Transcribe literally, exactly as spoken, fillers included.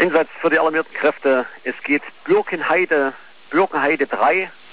Einsatz für die alarmierten Kräfte. Es geht Birkenheide, Birkenheide drei,